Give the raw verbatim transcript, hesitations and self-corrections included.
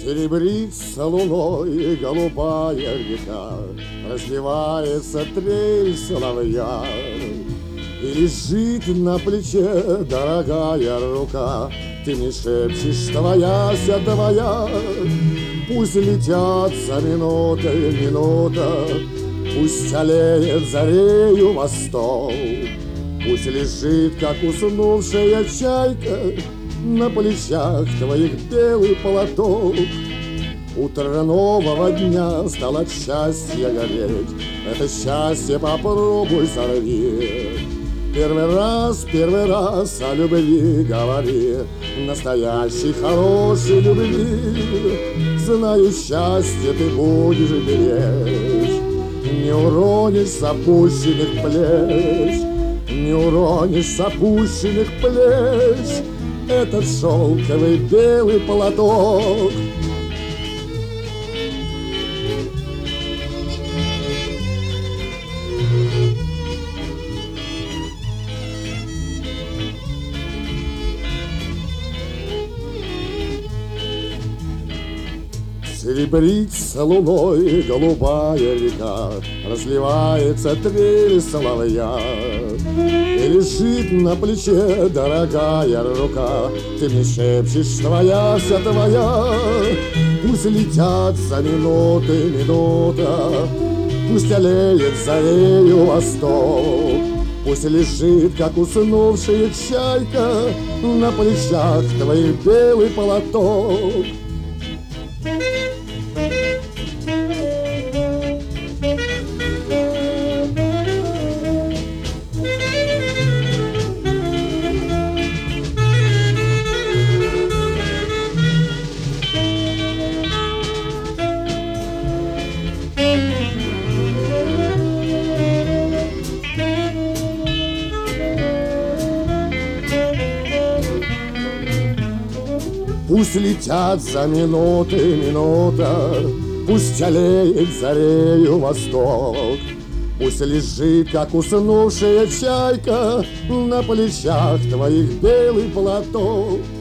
Серебрится луной голубая река, разливается трель соловья, и лежит на плече дорогая рука. Ты мне шепчешь, твоя-ся твоя. Пусть летят за минутой минута, пусть олеет зарею восток, пусть лежит, как уснувшая чайка, на плечах твоих белый полоток. Утро нового дня стало от счастья гореть, это счастье попробуй сорви. Первый раз, первый раз о любви говори, настоящей хорошей любви. Знаю, счастье ты будешь беречь, не уронишь с опущенных плеч, не уронишь с опущенных плеч этот шелковый белый платок. Серебрится луной голубая река, разливается трель соловья, и лежит на плече дорогая рука. Ты мне шепчешь, твоя-ся твоя. Пусть летят за минуты минута, пусть олеет зарею восток, пусть лежит, как уснувшая чайка, на плечах твоих белый полоток. Пусть летят за минуты минута, пусть олеет зарею восток, пусть лежит, как уснувшая чайка, на плечах твоих белый платок.